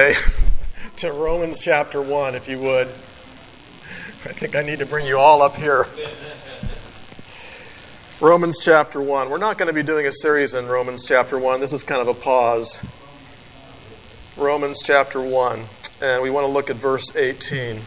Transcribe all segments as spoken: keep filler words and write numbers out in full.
today to Romans chapter one, if you would. I think I need to bring you all up here. Romans chapter one. We're not going to be doing a series in Romans chapter one. This is kind of a pause. Romans chapter one. And we want to look at verse eighteen.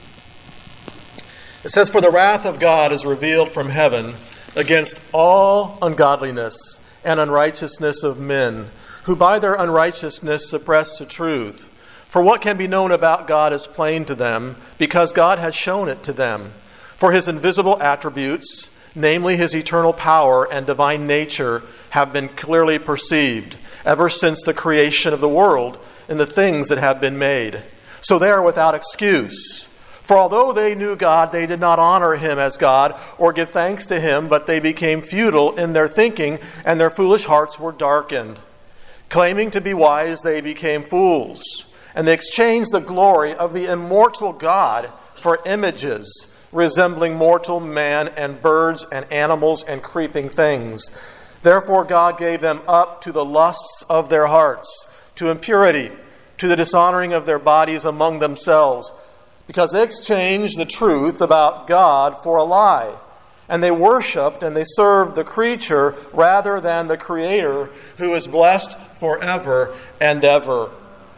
It says, "For the wrath of God is revealed from heaven against all ungodliness and unrighteousness of men, who by their unrighteousness suppress the truth. For what can be known about God is plain to them, because God has shown it to them. For his invisible attributes, namely his eternal power and divine nature, have been clearly perceived, ever since the creation of the world and the things that have been made. So they are without excuse. For although they knew God, they did not honor him as God or give thanks to him, but they became futile in their thinking, and their foolish hearts were darkened. Claiming to be wise, they became fools, and they exchanged the glory of the immortal God for images resembling mortal man and birds and animals and creeping things. Therefore God gave them up to the lusts of their hearts, to impurity, to the dishonoring of their bodies among themselves, because they exchanged the truth about God for a lie. And they worshipped and they served the creature rather than the Creator, who is blessed forever and ever.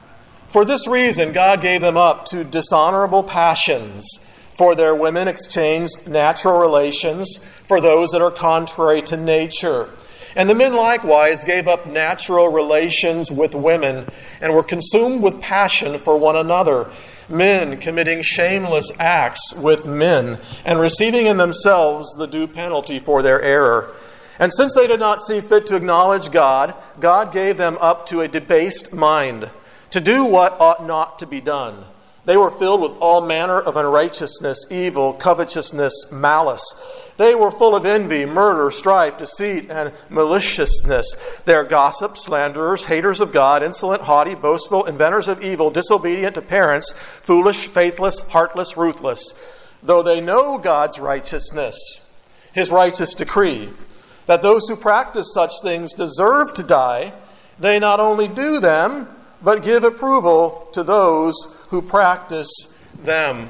For this reason, God gave them up to dishonorable passions. For their women exchanged natural relations for those that are contrary to nature. And the men likewise gave up natural relations with women and were consumed with passion for one another, men committing shameless acts with men and receiving in themselves the due penalty for their error. And since they did not see fit to acknowledge God, God gave them up to a debased mind, to do what ought not to be done. They were filled with all manner of unrighteousness, evil, covetousness, malice. They were full of envy, murder, strife, deceit, and maliciousness. They are gossips, slanderers, haters of God, insolent, haughty, boastful, inventors of evil, disobedient to parents, foolish, faithless, heartless, ruthless. Though they know God's righteousness, his righteous decree, that those who practice such things deserve to die, they not only do them, but give approval to those who practice them."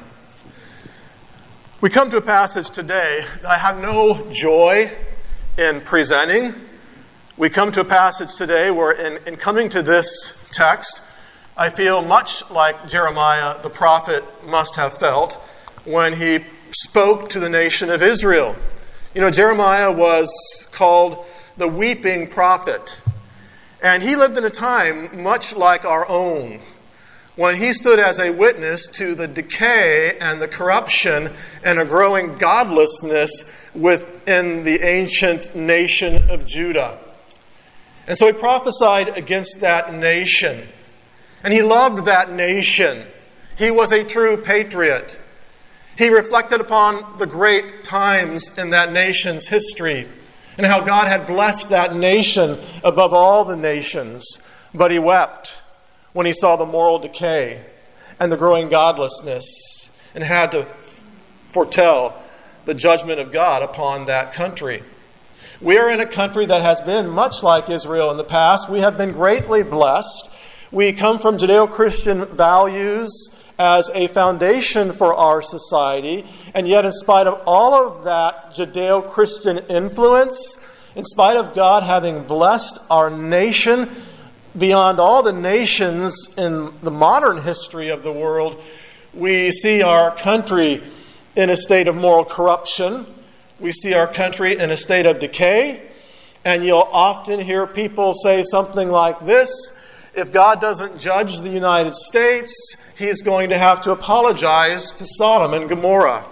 We come to a passage today that I have no joy in presenting. We come to a passage today where in, in coming to this text, I feel much like Jeremiah the prophet must have felt when he spoke to the nation of Israel. You know, Jeremiah was called the weeping prophet. And he lived in a time much like our own, when he stood as a witness to the decay and the corruption and a growing godlessness within the ancient nation of Judah. And so he prophesied against that nation. And he loved that nation. He was a true patriot. He reflected upon the great times in that nation's history and how God had blessed that nation above all the nations. But he wept when he saw the moral decay and the growing godlessness and had to foretell the judgment of God upon that country. We are in a country that has been much like Israel in the past. We have been greatly blessed. We come from Judeo-Christian values as a foundation for our society, and yet in spite of all of that Judeo-Christian influence, in spite of God having blessed our nation beyond all the nations in the modern history of the world, we see our country in a state of moral corruption. We see our country in a state of decay. And you'll often hear people say something like this: if God doesn't judge the United States, he is going to have to apologize to Sodom and Gomorrah.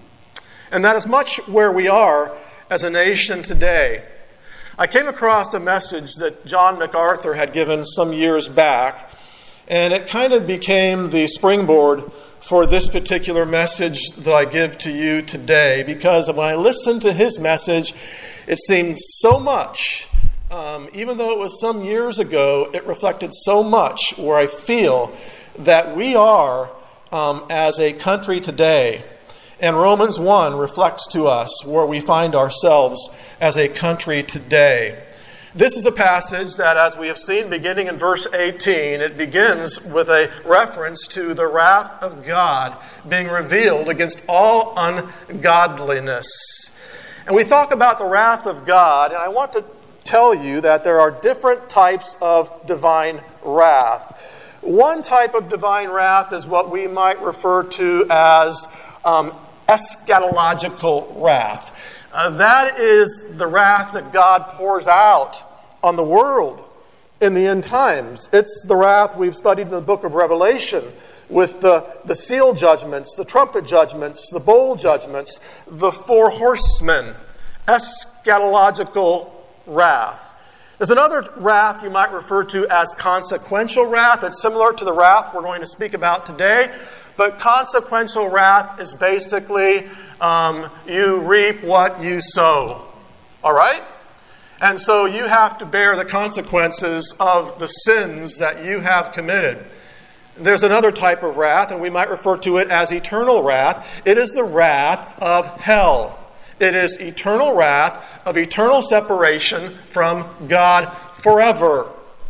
And that is much where we are as a nation today. I came across a message that John MacArthur had given some years back, and it kind of became the springboard for this particular message that I give to you today, because when I listened to his message, it seemed so much, um, even though it was some years ago, it reflected so much where I feel that we are um, as a country today. And Romans one reflects to us where we find ourselves as a country today. This is a passage that, as we have seen, beginning in verse eighteen, it begins with a reference to the wrath of God being revealed against all ungodliness. And we talk about the wrath of God, and I want to tell you that there are different types of divine wrath. One type of divine wrath is what we might refer to as um, eschatological wrath. Uh, that is the wrath that God pours out on the world in the end times. It's the wrath we've studied in the book of Revelation with the, the seal judgments, the trumpet judgments, the bowl judgments, the four horsemen. Eschatological wrath. There's another wrath you might refer to as consequential wrath. It's similar to the wrath we're going to speak about today. But consequential wrath is basically um, you reap what you sow. All right? And so you have to bear the consequences of the sins that you have committed. There's another type of wrath, and we might refer to it as eternal wrath. It is the wrath of hell. It is eternal wrath of eternal separation from God forever.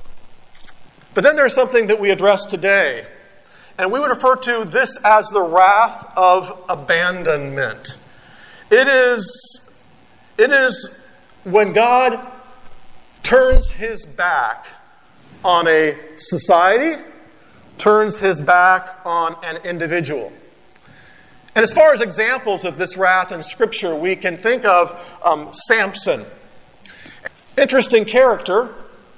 But then there's something that we address today. And we would refer to this as the wrath of abandonment. It is, it is when God turns his back on a society, turns his back on an individual. And as far as examples of this wrath in Scripture, we can think of um, Samson. Interesting character,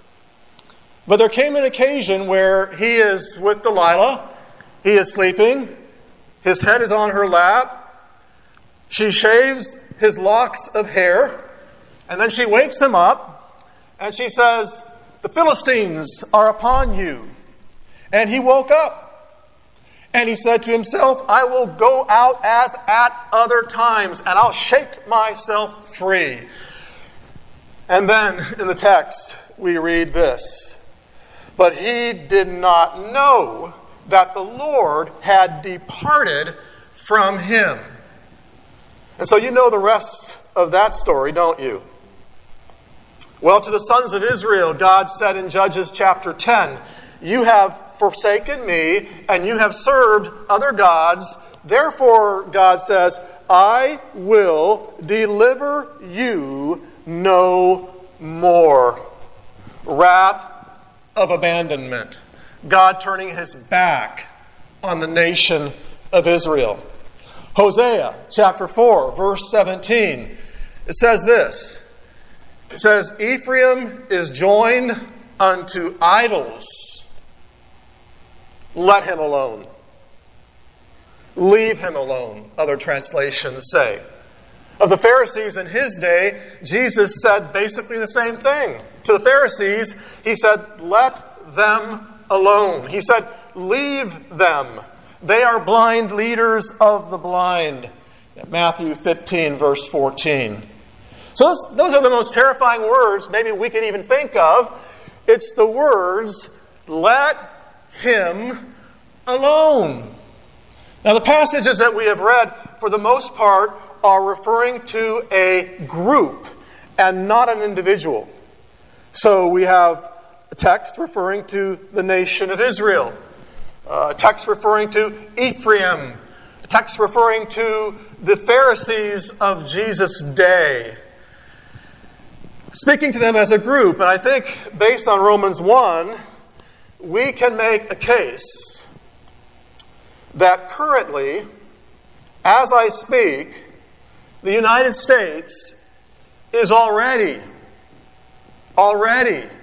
but there came an occasion where he is with Delilah. He is sleeping. His head is on her lap. She shaves his locks of hair. And then she wakes him up. And she says, "The Philistines are upon you." And he woke up. And he said to himself, "I will go out as at other times. And I'll shake myself free." And then in the text, we read this. "But he did not know that the Lord had departed from him." And so you know the rest of that story, don't you? Well, to the sons of Israel, God said in Judges chapter ten, "You have forsaken me, and you have served other gods. Therefore," God says, "I will deliver you no more." Wrath of abandonment. God turning his back on the nation of Israel. Hosea chapter four, verse seventeen. It says this. It says, "Ephraim is joined unto idols. Let him alone." Leave him alone, other translations say. Of the Pharisees in his day, Jesus said basically the same thing. To the Pharisees, he said, "Let them alone." He said, "Leave them. They are blind leaders of the blind." Matthew fifteen, verse fourteen. So those, those are the most terrifying words maybe we could even think of. It's the words, "Let him alone." Now the passages that we have read, for the most part, are referring to a group and not an individual. So we have a text referring to the nation of Israel, a text referring to Ephraim, a text referring to the Pharisees of Jesus' day, speaking to them as a group. And I think based on Romans one, we can make a case that currently, as I speak, the United States is already, already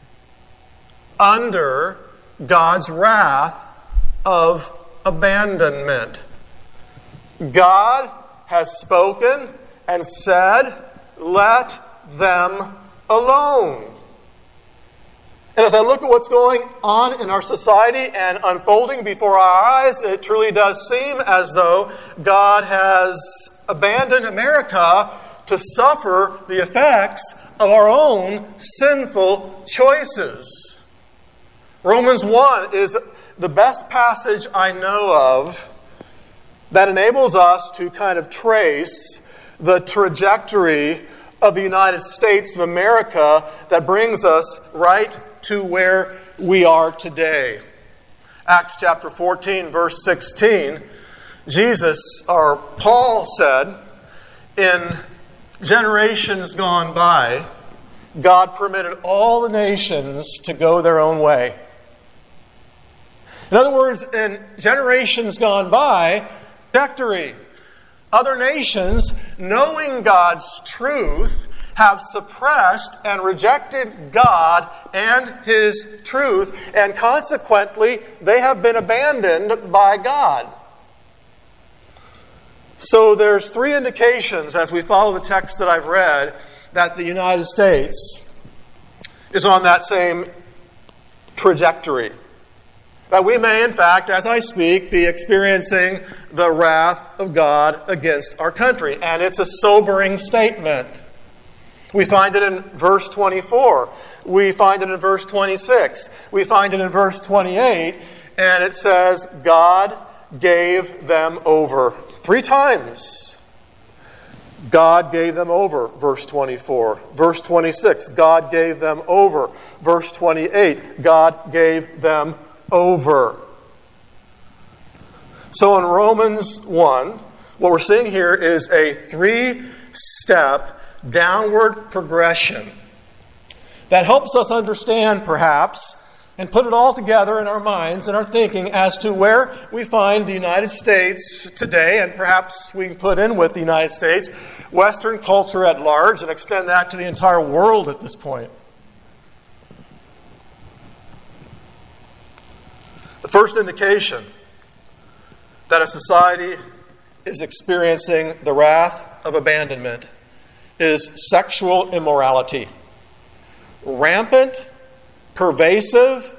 under God's wrath of abandonment. God has spoken and said, "Let them alone." And as I look at what's going on in our society and unfolding before our eyes, it truly does seem as though God has abandoned America to suffer the effects of our own sinful choices. Romans one is the best passage I know of that enables us to kind of trace the trajectory of the United States of America that brings us right to where we are today. Acts chapter fourteen, verse sixteen, Jesus, or Paul said, in generations gone by, God permitted all the nations to go their own way. In other words, in generations gone by, trajectory. Other nations, knowing God's truth, have suppressed and rejected God and His truth, and consequently, they have been abandoned by God. So there's three indications, as we follow the text that I've read, that the United States is on that same trajectory. That we may, in fact, as I speak, be experiencing the wrath of God against our country. And it's a sobering statement. We find it in verse twenty-four. We find it in verse twenty-six. We find it in verse twenty-eight. And it says, God gave them over. Three times. God gave them over, verse twenty-four. Verse twenty-six, God gave them over. Verse twenty-eight, God gave them over. So in Romans one, what we're seeing here is a three-step downward progression that helps us understand, perhaps, and put it all together in our minds and our thinking as to where we find the United States today, and perhaps we can put in with the United States, Western culture at large, and extend that to the entire world at this point. The first indication that a society is experiencing the wrath of abandonment is sexual immorality. Rampant, pervasive,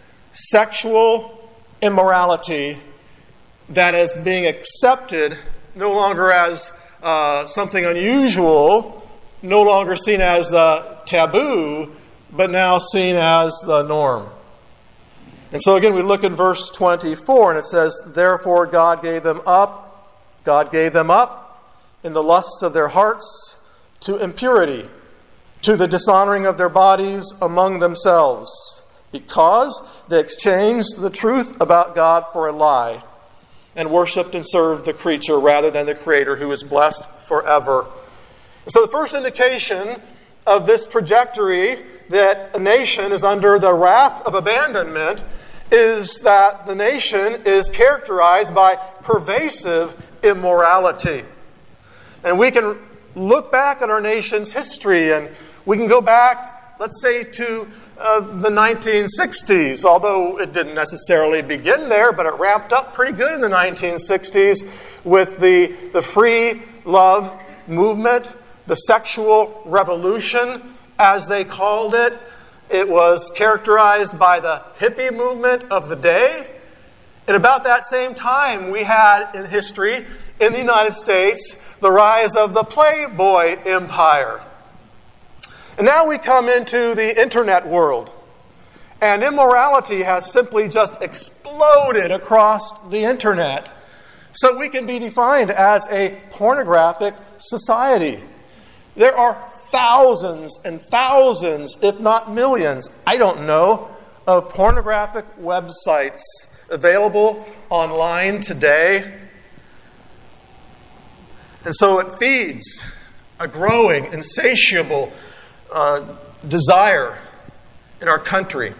sexual immorality that is being accepted no longer as uh, something unusual, no longer seen as the taboo, but now seen as the norm. And so again, we look in verse twenty-four, and it says, therefore God gave them up, God gave them up in the lusts of their hearts to impurity, to the dishonoring of their bodies among themselves, because they exchanged the truth about God for a lie, and worshipped and served the creature rather than the Creator, who is blessed forever. So the first indication of this trajectory that a nation is under the wrath of abandonment is that the nation is characterized by pervasive immorality. And we can look back at our nation's history, and we can go back, let's say, to uh, the nineteen sixties, although it didn't necessarily begin there, but it ramped up pretty good in the nineteen sixties with the, the free love movement, the sexual revolution, as they called it. It was characterized by the hippie movement of the day. And about that same time, we had in history, in the United States, the rise of the Playboy empire. And now we come into the internet world. And immorality has simply just exploded across the internet. So we can be defined as a pornographic society. There are thousands and thousands, if not millions, I don't know, of pornographic websites available online today. And so it feeds a growing, insatiable uh, desire in our country.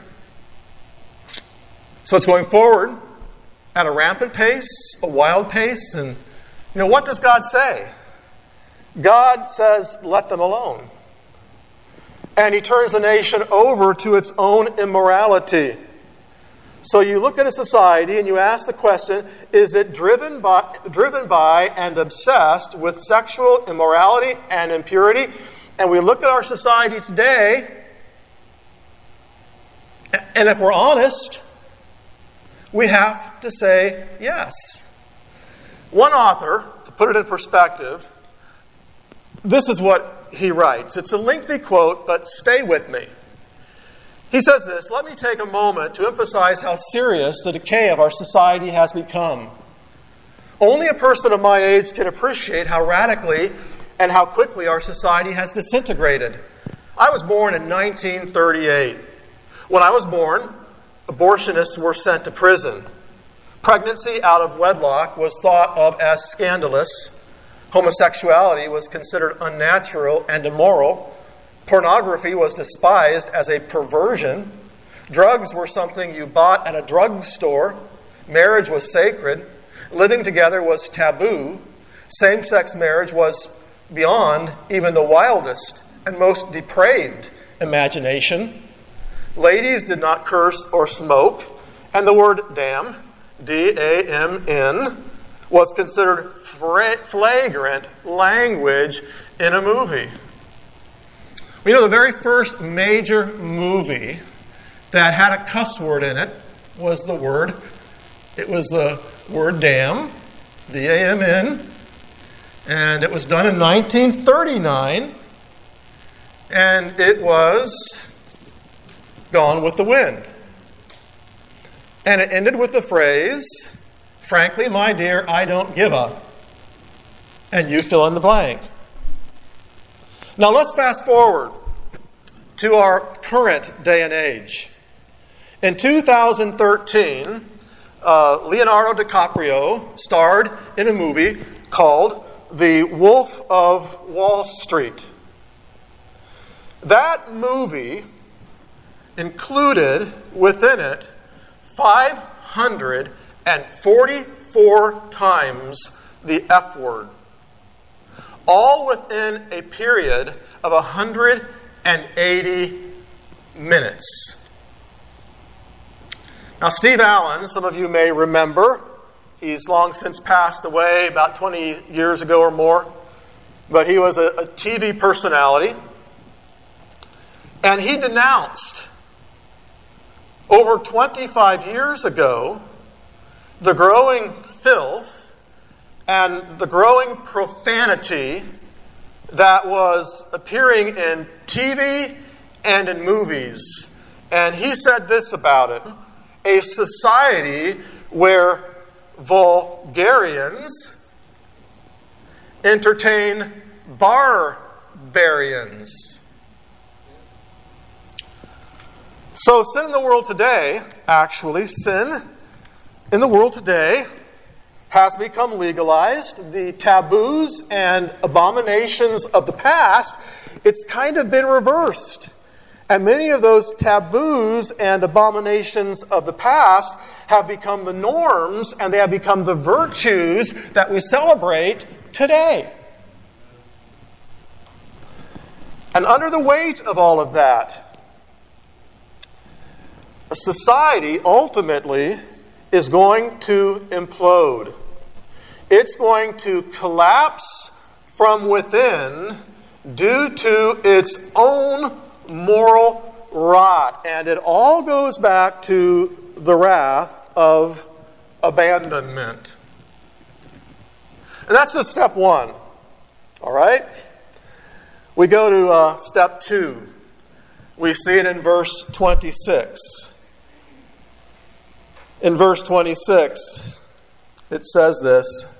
So it's going forward at a rampant pace, a wild pace. And, you know, what does God say? God says, let them alone. And He turns the nation over to its own immorality. So you look at a society and you ask the question, is it driven by, driven by and obsessed with sexual immorality and impurity? And we look at our society today, and if we're honest, we have to say yes. One author, to put it in perspective, this is what he writes. It's a lengthy quote, but stay with me. He says this, let me take a moment to emphasize how serious the decay of our society has become. Only a person of my age can appreciate how radically and how quickly our society has disintegrated. I was born in nineteen thirty-eight. When I was born, abortionists were sent to prison. Pregnancy out of wedlock was thought of as scandalous. Homosexuality was considered unnatural and immoral. Pornography was despised as a perversion. Drugs were something you bought at a drugstore. Marriage was sacred. Living together was taboo. Same-sex marriage was beyond even the wildest and most depraved imagination. Ladies did not curse or smoke, and the word damn, D A M N, was considered fra- flagrant language in a movie. You know, the very first major movie that had a cuss word in it was the word, it was the word damn, D A M N, and it was done in nineteen thirty-nine, and it was Gone with the Wind. And it ended with the phrase, frankly, my dear, I don't give a, and you fill in the blank. Now let's fast forward to our current day and age. In two thousand thirteen, uh, Leonardo DiCaprio starred in a movie called The Wolf of Wall Street. That movie included within it five hundred forty-four times the F word, all within a period of one hundred eighty minutes. Now, Steve Allen, some of you may remember, he's long since passed away, about twenty years ago or more, but he was a, a T V personality, and he denounced over twenty-five years ago the growing filth and the growing profanity that was appearing in T V and in movies. And he said this about it: a society where vulgarians entertain barbarians. So sin in the world today, actually, sin in the world today has become legalized. The taboos and abominations of the past, it's kind of been reversed. And many of those taboos and abominations of the past have become the norms, and they have become the virtues that we celebrate today. And under the weight of all of that, a society ultimately is going to implode. It's going to collapse from within due to its own moral rot. And it all goes back to the wrath of abandonment. And that's just step one. All right? We go to uh, step two. We see it in verse twenty-six. In verse twenty-six, it says this: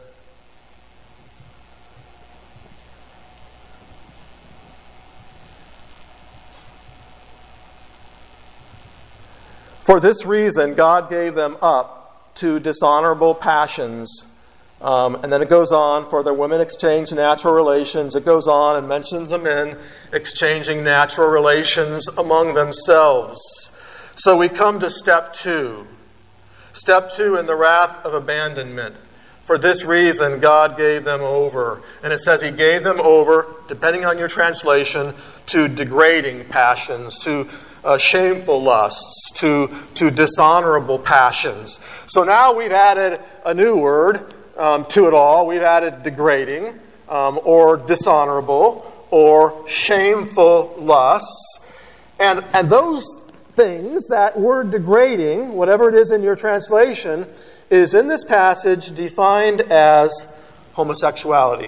for this reason, God gave them up to dishonorable passions. Um, and then it goes on, for the women exchange natural relations. It goes on and mentions the men exchanging natural relations among themselves. So we come to step two. Step two in the wrath of abandonment. For this reason, God gave them over. And it says He gave them over, depending on your translation, to degrading passions, to uh, shameful lusts, to, to dishonorable passions. So now we've added a new word um, to it all. We've added degrading, um, or dishonorable, or shameful lusts. And, and those things, that word degrading, whatever it is in your translation, is in this passage defined as homosexuality.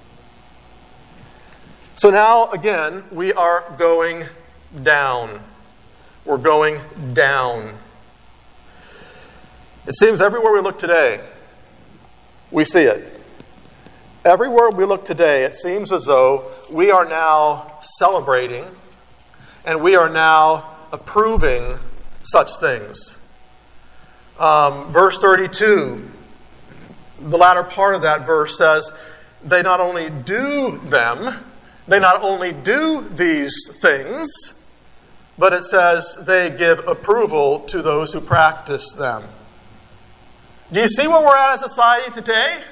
So now, again, we are going down. We're going down. It seems everywhere we look today, we see it. Everywhere we look today, it seems as though we are now celebrating and we are now approving such things. Um, verse thirty-two, the latter part of that verse says, they not only do them, they not only do these things, but it says they give approval to those who practice them. Do you see where we're at as a society today?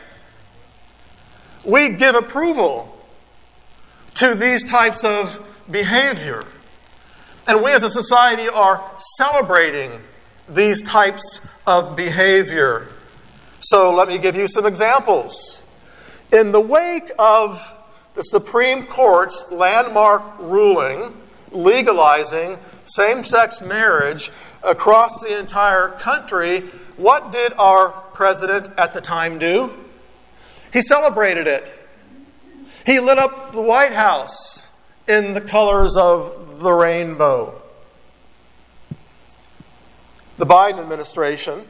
We give approval to these types of behavior. And we as a society are celebrating these types of behavior. So let me give you some examples. In the wake of the Supreme Court's landmark ruling legalizing same-sex marriage across the entire country, what did our president at the time do? He celebrated it. He lit up the White House in the colors of the rainbow. The Biden administration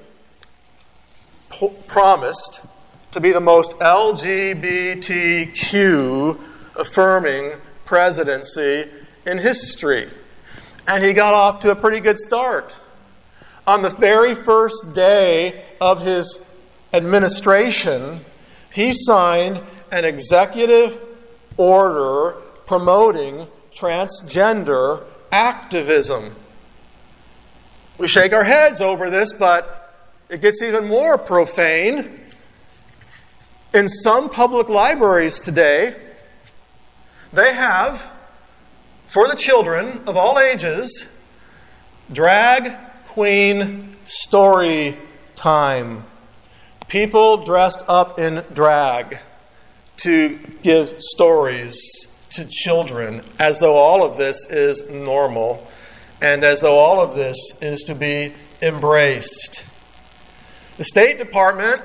po- promised to be the most L G B T Q affirming presidency in history. And he got off to a pretty good start. On the very first day of his administration, he signed an executive order promoting transgender activism. We shake our heads over this, but it gets even more profane. In some public libraries today, they have, for the children of all ages, drag queen story time. People dressed up in drag to give stories to children as though all of this is normal and as though all of this is to be embraced. The State Department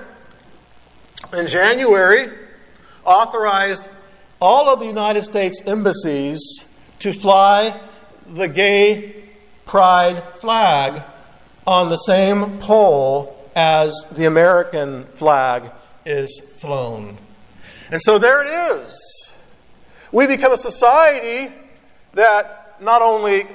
in January authorized all of the United States embassies to fly the gay pride flag on the same pole as the American flag is flown. And so there it is. We become a society that not only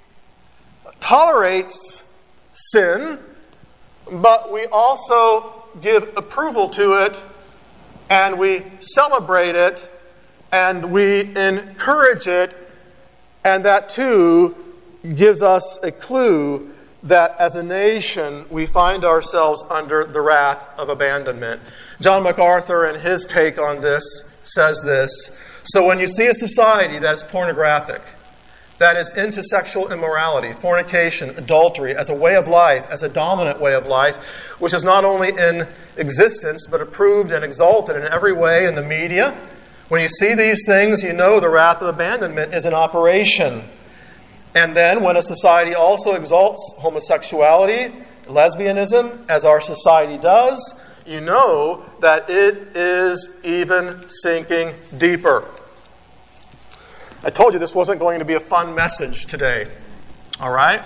tolerates sin, but we also give approval to it, and we celebrate it, and we encourage it, and that too gives us a clue that as a nation we find ourselves under the wrath of abandonment. John MacArthur, in his take on this, says this: so when you see a society that is pornographic, that is into sexual immorality, fornication, adultery as a way of life, as a dominant way of life, which is not only in existence but approved and exalted in every way in the media, when you see these things, you know the wrath of abandonment is in operation. And then when a society also exalts homosexuality, lesbianism, as our society does, you know that it is even sinking deeper. I told you this wasn't going to be a fun message today. All right?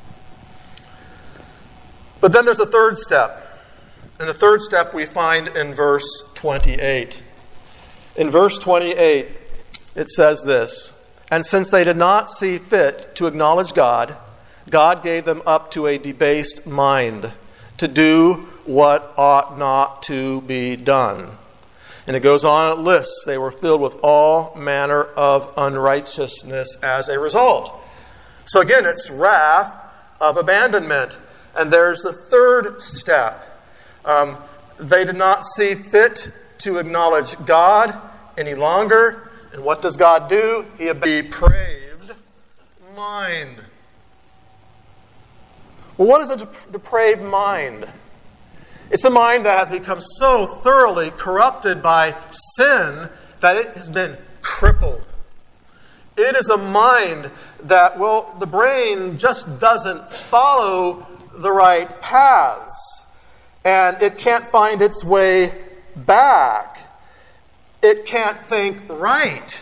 But then there's a third step. And the third step we find in verse twenty-eight. In verse twenty-eight, it says this: and since they did not see fit to acknowledge God, God gave them up to a debased mind to do what ought not to be done. And it goes on, it lists, they were filled with all manner of unrighteousness as a result. So again, it's wrath of abandonment. And there's the third step. Um, they did not see fit to acknowledge God any longer. And what does God do? He a depraved mind. Well, what is a depraved mind? It's a mind that has become so thoroughly corrupted by sin that it has been crippled. It is a mind that, well, the brain just doesn't follow the right paths. And it can't find its way back. It can't think right.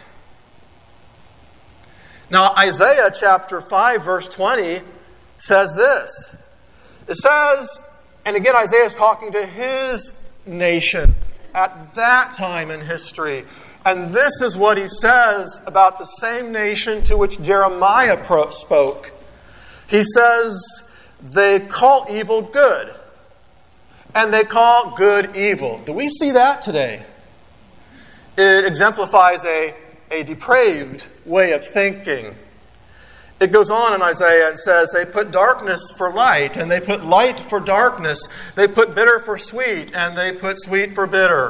Now, Isaiah chapter five, verse twenty says this. It says, and again, Isaiah is talking to his nation, at that time in history. And this is what he says about the same nation to which Jeremiah pro- spoke. He says, they call evil good, and they call good evil. Do we see that today? It exemplifies a, a depraved way of thinking. It goes on in Isaiah and says, they put darkness for light, and they put light for darkness. They put bitter for sweet, and they put sweet for bitter.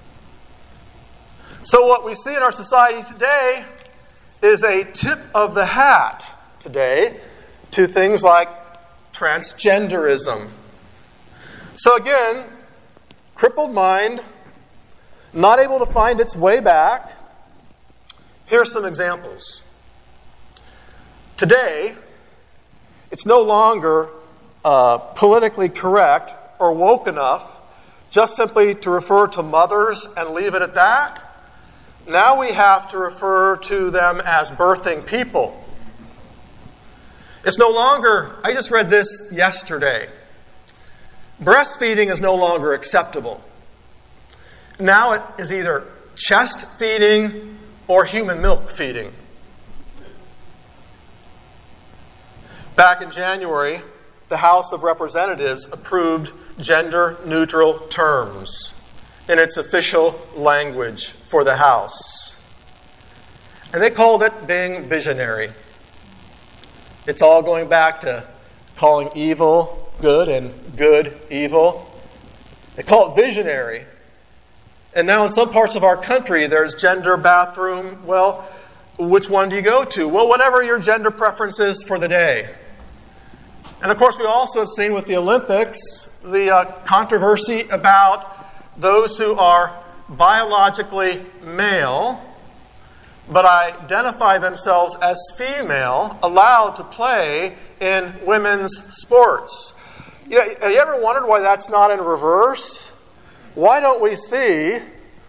So what we see in our society today is a tip of the hat today to things like transgenderism. So again, crippled mind, not able to find its way back. Here's some examples. Today, it's no longer uh, politically correct or woke enough just simply to refer to mothers and leave it at that. Now we have to refer to them as birthing people. It's no longer, I just read this yesterday. Breastfeeding is no longer acceptable. Now it is either chest feeding or human milk feeding. Back in January, the House of Representatives approved gender-neutral terms in its official language for the House. And they called it being visionary. It's all going back to calling evil good and good evil. They call it visionary. And now in some parts of our country, there's gender bathroom. Well, which one do you go to? Well, whatever your gender preference is for the day. And of course, we also have seen with the Olympics the uh, controversy about those who are biologically male but identify themselves as female, allowed to play in women's sports. You know, have you ever wondered why that's not in reverse? Why don't we see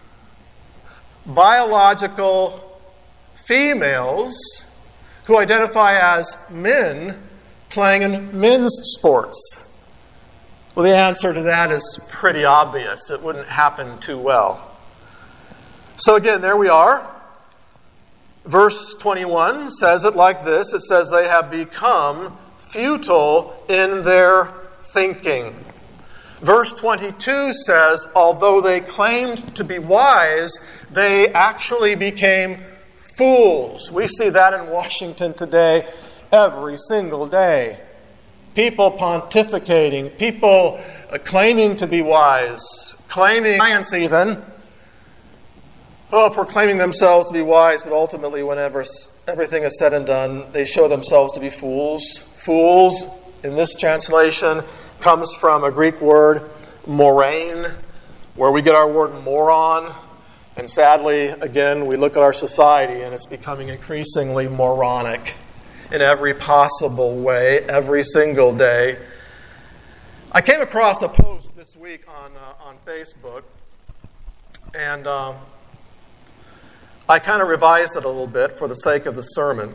biological females who identify as men playing in men's sports? Well, the answer to that is pretty obvious. It wouldn't happen too well. So again, there we are. Verse twenty-one says it like this. It says, they have become futile in their thinking. Verse twenty-two says, although they claimed to be wise, they actually became fools. We see that in Washington today every single day. People pontificating, people claiming to be wise, claiming science even, oh, proclaiming themselves to be wise, but ultimately, whenever everything is said and done, they show themselves to be fools. Fools, in this translation, comes from a Greek word, morain, where we get our word moron. And sadly, again, we look at our society and it's becoming increasingly moronic in every possible way, every single day. I came across a post this week on uh, on Facebook, and um, I kind of revised it a little bit for the sake of the sermon.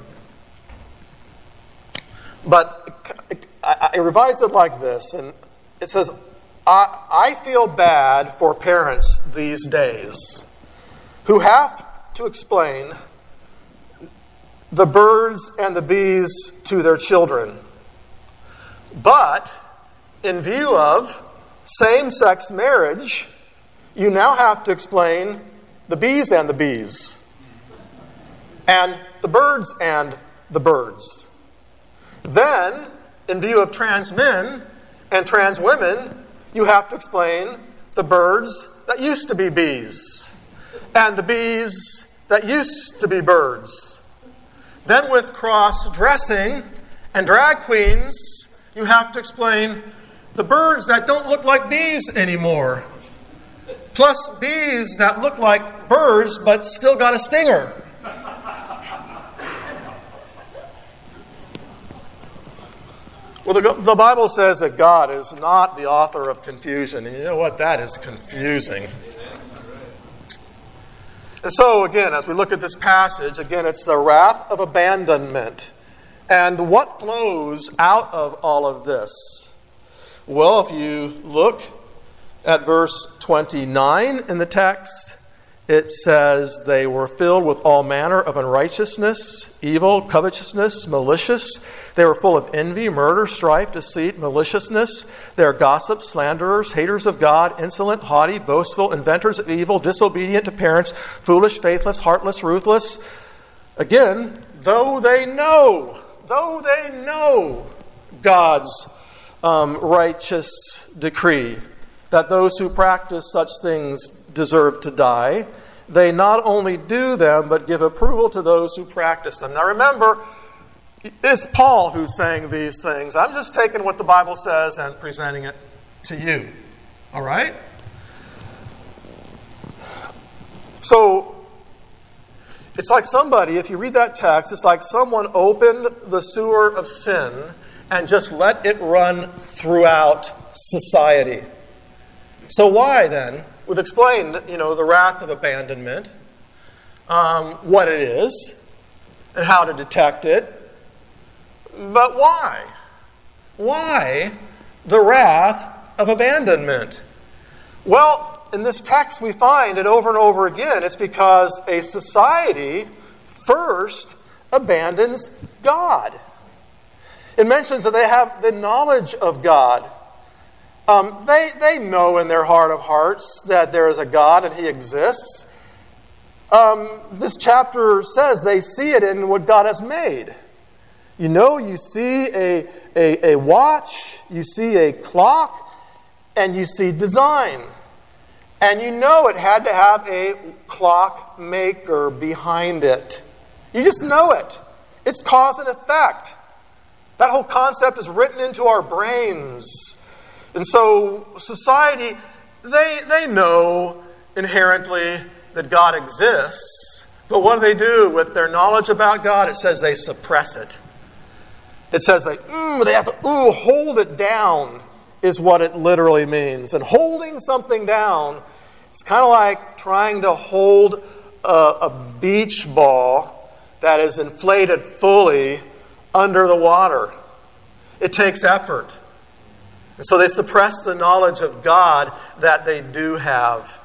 But I, I revised it like this, and it says, I, I feel bad for parents these days who have to explain the birds and the bees to their children. But in view of same-sex marriage, you now have to explain the bees and the bees, and the birds and the birds. Then, in view of trans men and trans women, you have to explain the birds that used to be bees, and the bees that used to be birds. Then with cross-dressing and drag queens, you have to explain the birds that don't look like bees anymore, plus bees that look like birds but still got a stinger. Well, the, the Bible says that God is not the author of confusion. And you know what? That is confusing. And so, again, as we look at this passage, again, it's the wrath of abandonment. And what flows out of all of this? Well, if you look At verse twenty-nine in the text, it says, they were filled with all manner of unrighteousness, evil, covetousness, malicious. They were full of envy, murder, strife, deceit, maliciousness. They are gossips, slanderers, haters of God, insolent, haughty, boastful, inventors of evil, disobedient to parents, foolish, faithless, heartless, ruthless. Again, though they know, though they know God's um, righteous decree, that those who practice such things deserve to die, they not only do them, but give approval to those who practice them. Now remember, it's Paul who's saying these things. I'm just taking what the Bible says and presenting it to you. All right? So, it's like somebody, if you read that text, it's like someone opened the sewer of sin and just let it run throughout society. So why then? We've explained, you know, the wrath of abandonment, um, what it is, and how to detect it. But why? Why the wrath of abandonment? Well, in this text we find it over and over again. It's because a society first abandons God. It mentions that they have the knowledge of God. Um, they, they know in their heart of hearts that there is a God and He exists. Um, this chapter says they see it in what God has made. You know, you see a, a, a watch, you see a clock, and you see design. And you know it had to have a clock maker behind it. You just know it. It's cause and effect. That whole concept is written into our brains. And so society, they, they know inherently that God exists. But what do they do with their knowledge about God? It says they suppress it. It says they, mm, they have to ooh, hold it down is what it literally means. And holding something down, it's kind of like trying to hold a, a beach ball that is inflated fully under the water. It takes effort. And so they suppress the knowledge of God that they do have.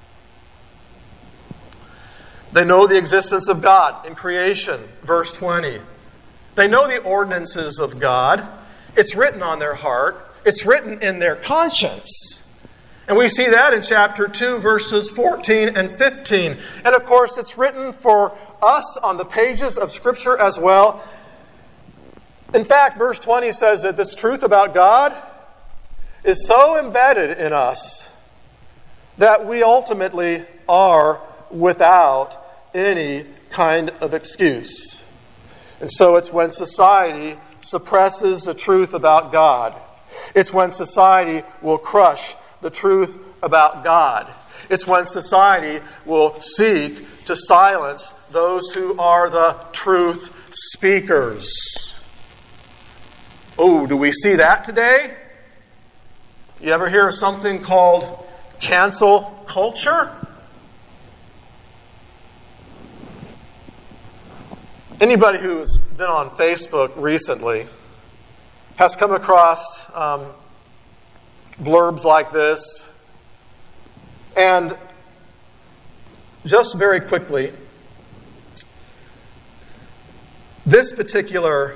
They know the existence of God in creation, verse twenty. They know the ordinances of God. It's written on their heart. It's written in their conscience. And we see that in chapter two, verses fourteen and fifteen. And of course, it's written for us on the pages of Scripture as well. In fact, verse twenty says that this truth about God is so embedded in us that we ultimately are without any kind of excuse. And so it's when society suppresses the truth about God. It's when society will crush the truth about God. It's when society will seek to silence those who are the truth speakers. Oh, do we see that today? You ever hear of something called cancel culture? Anybody who's been on Facebook recently has come across um, blurbs like this. And just very quickly, this particular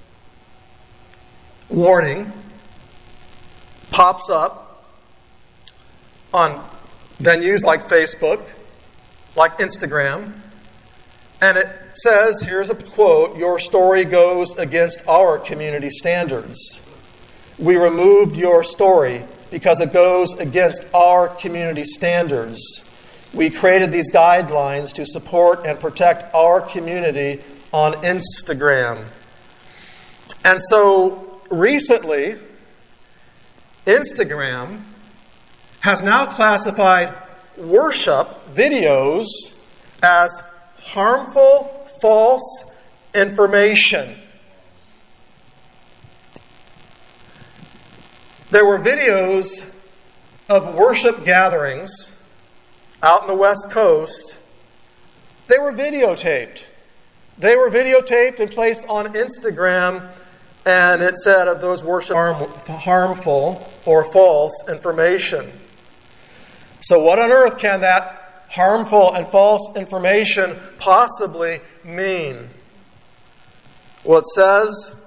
warning pops up on venues like Facebook, like Instagram, and it says, here's a quote, "Your story goes against our community standards. We removed your story because it goes against our community standards. We created these guidelines to support and protect our community on Instagram." And so recently, Instagram has now classified worship videos as harmful, false information. There were videos of worship gatherings out in the West Coast. They were videotaped. They were videotaped and placed on Instagram, and it said of those worship harm, harmful or false information. So what on earth can that harmful and false information possibly mean? Well, it says,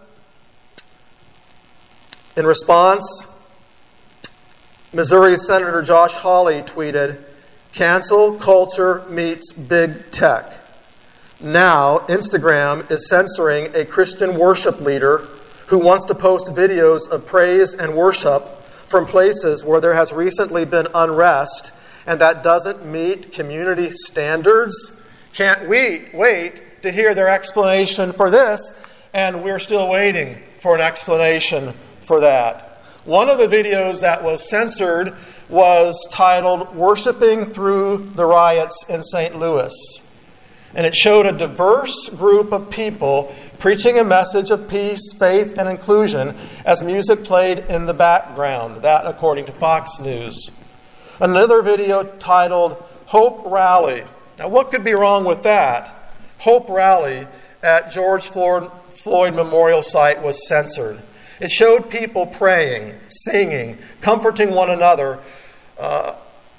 in response, Missouri Senator Josh Hawley tweeted, "Cancel culture meets big tech. Now, Instagram is censoring a Christian worship leader who wants to post videos of praise and worship from places where there has recently been unrest, and that doesn't meet community standards." Can't we wait to hear their explanation for this? And we're still waiting for an explanation for that. One of the videos that was censored was titled "Worshiping Through the Riots in Saint Louis." And it showed a diverse group of people preaching a message of peace, faith, and inclusion as music played in the background. That according to Fox News. Another video titled "Hope Rally." Now what could be wrong with that? Hope Rally at George Floyd, Floyd Memorial Site was censored. It showed people praying, singing, comforting one another. Uh,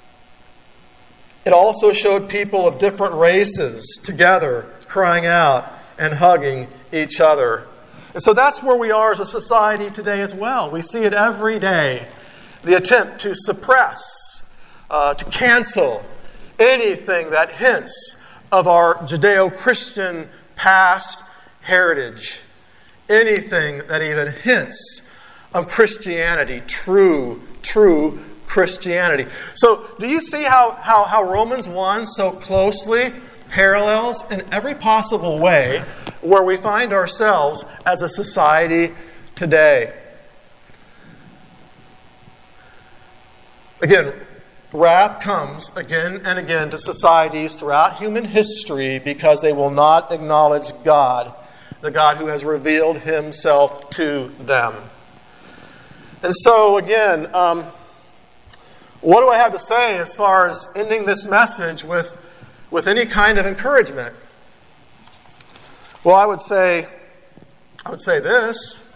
it also showed people of different races together, crying out and hugging each other. And so that's where we are as a society today as well. We see it every day. The attempt to suppress, uh, to cancel anything that hints of our Judeo-Christian past heritage. Anything that even hints of Christianity, true, true Christianity. So do you see how, how, how Romans one so closely parallels in every possible way where we find ourselves as a society today? Again, wrath comes again and again to societies throughout human history because they will not acknowledge God, the God who has revealed himself to them. And so, again, um, what do I have to say as far as ending this message with, with any kind of encouragement? Well, I would say, I would say this.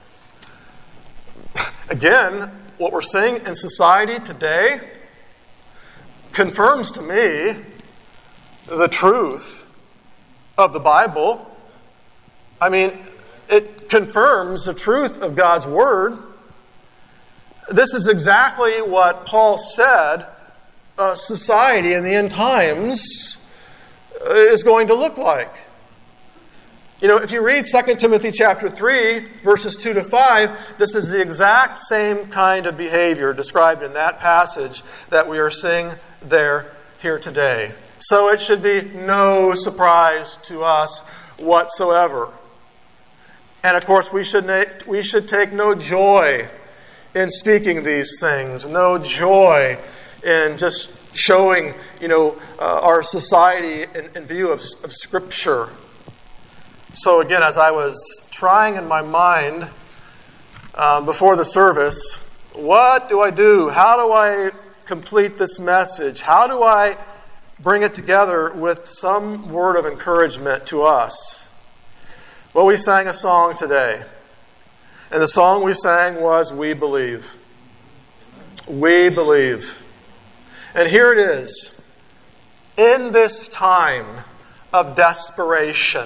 Again, what we're seeing in society today confirms to me the truth of the Bible. I mean, it confirms the truth of God's Word. This is exactly what Paul said uh, society in the end times is going to look like. You know, if you read Second Timothy chapter three, verses two to five, this is the exact same kind of behavior described in that passage that we are seeing there here today. So it should be no surprise to us whatsoever. And of course, we should na- we should take no joy in speaking these things, no joy in just showing, you know, uh, our society in, in view of, of Scripture. So again, as I was trying in my mind um, before the service, what do I do? How do I complete this message? How do I bring it together with some word of encouragement to us? Well, we sang a song today. And the song we sang was "We Believe." We believe. And here it is. In this time of desperation,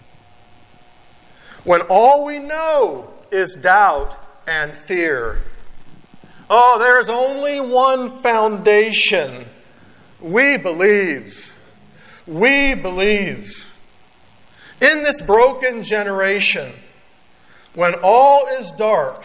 when all we know is doubt and fear, oh, there is only one foundation. We believe. We believe. In this broken generation, when all is dark,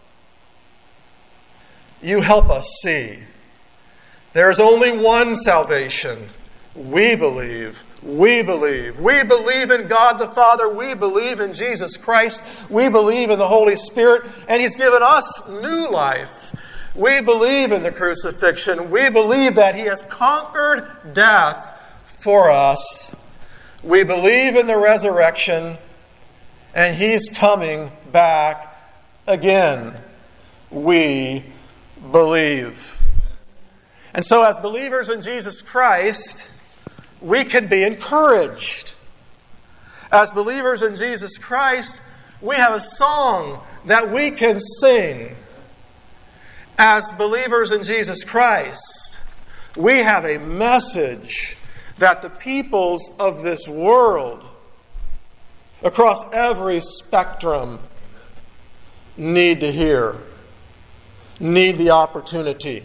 you help us see. There is only one salvation. We believe. We believe. We believe in God the Father. We believe in Jesus Christ. We believe in the Holy Spirit. And He's given us new life. We believe in the crucifixion. We believe that He has conquered death for us. We believe in the resurrection. And He's coming back again. We believe. And so as believers in Jesus Christ, we can be encouraged. As believers in Jesus Christ, we have a song that we can sing. As believers in Jesus Christ, We have a message that the peoples of this world, across every spectrum, need to hear, need the opportunity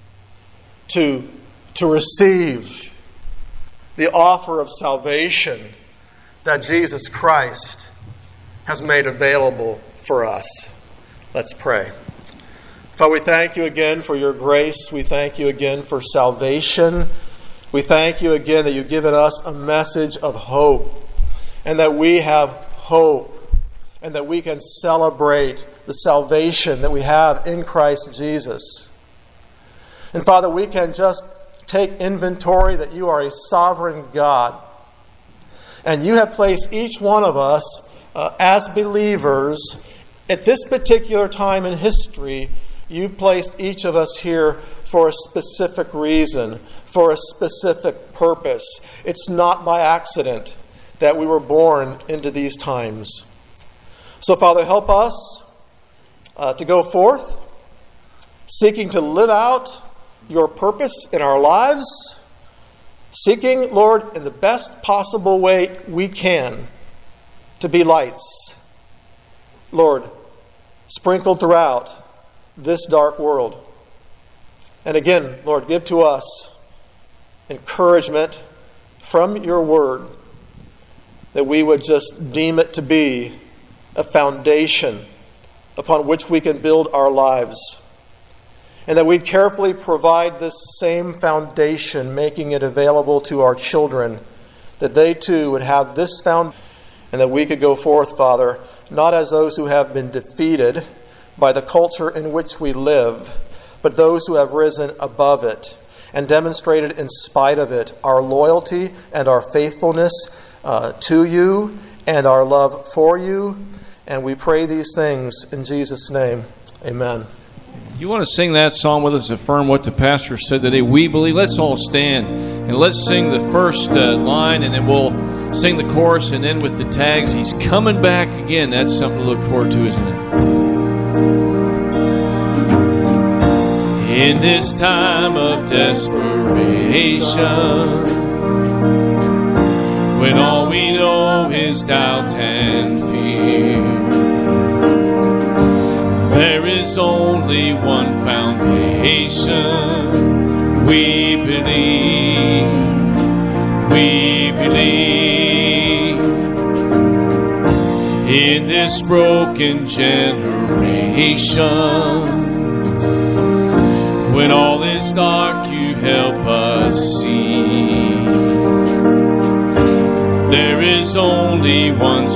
to, to receive the offer of salvation that Jesus Christ has made available for us. Let's pray. Father, we thank you again for your grace. We thank you again for salvation. We thank you again that you've given us a message of hope, and that we have hope, and that we can celebrate the salvation that we have in Christ Jesus. And Father, we can just take inventory that you are a sovereign God, and you have placed each one of us uh, as believers at this particular time in history. You've placed each of us here for a specific reason, for a specific purpose. It's not by accident that we were born into these times. So, Father, help us uh, to go forth, seeking to live out your purpose in our lives, seeking, Lord, in the best possible way we can, to be lights, Lord, sprinkled throughout this dark world. And again, Lord, give to us encouragement from your word, that we would just deem it to be a foundation upon which we can build our lives. And that we'd carefully provide this same foundation, making it available to our children, that they too would have this foundation, and that we could go forth, Father, not as those who have been defeated by the culture in which we live, but those who have risen above it and demonstrated in spite of it our loyalty and our faithfulness uh, to you and our love for you. And we pray these things in Jesus' name. Amen. You want to sing that song with us, affirm what the pastor said today? We believe. Let's all stand and let's sing the first uh, line, and then we'll sing the chorus, and then with the tags, he's coming back again. That's something to look forward to, isn't it? In this time of desperation, when all we know is doubt and fear, there is only one foundation. We believe, we believe. In this broken generation, when all is dark, you help us see. There is only one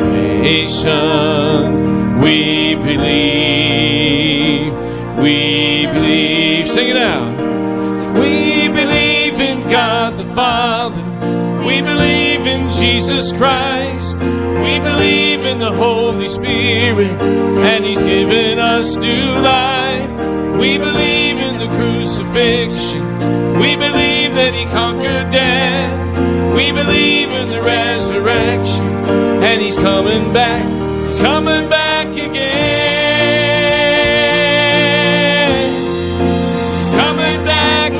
salvation. We believe, we believe. Sing it out. We believe in God the Father. We believe in Jesus Christ. We believe in the Holy Spirit, and He's given us new life. We believe in the crucifixion. We believe that He conquered death. We believe in the resurrection, and He's coming back. He's coming back again. He's coming back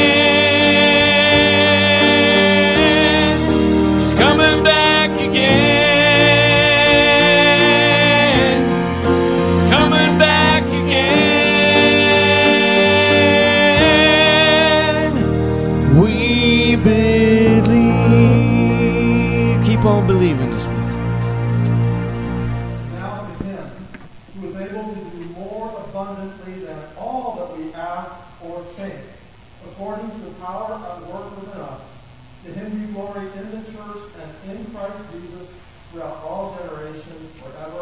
again. He's coming back again. He's coming back again. We believe. Keep on believing this morning. According to the power at work within us. To Him be glory in the church and in Christ Jesus throughout all generations, forever